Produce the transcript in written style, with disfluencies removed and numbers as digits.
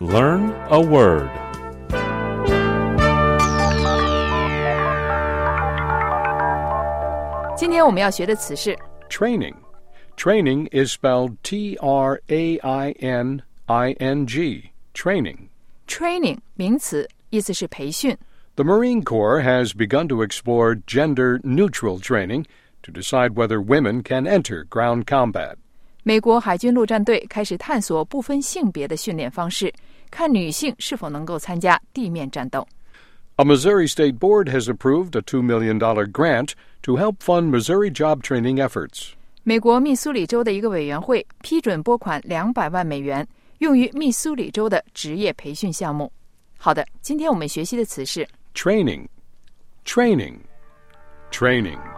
Learn a word. 今天我们要学的词是 Training. Training is spelled T-R-A-I-N-I-N-G. Training. training 名词，意思是培训。 The Marine Corps has begun to explore gender-neutral training to decide whether women can enter ground combat. 美国海军陆战队开始探索不分性别的训练方式，看女性是否能够参加地面战斗。 A Missouri State Board has approved a $2 million grant to help fund Missouri job training efforts. 美国密苏里州的一个委员会批准拨款200万美元，用于密苏里州的职业培训项目。好的，今天我们学习的词是 Training. Training. Training.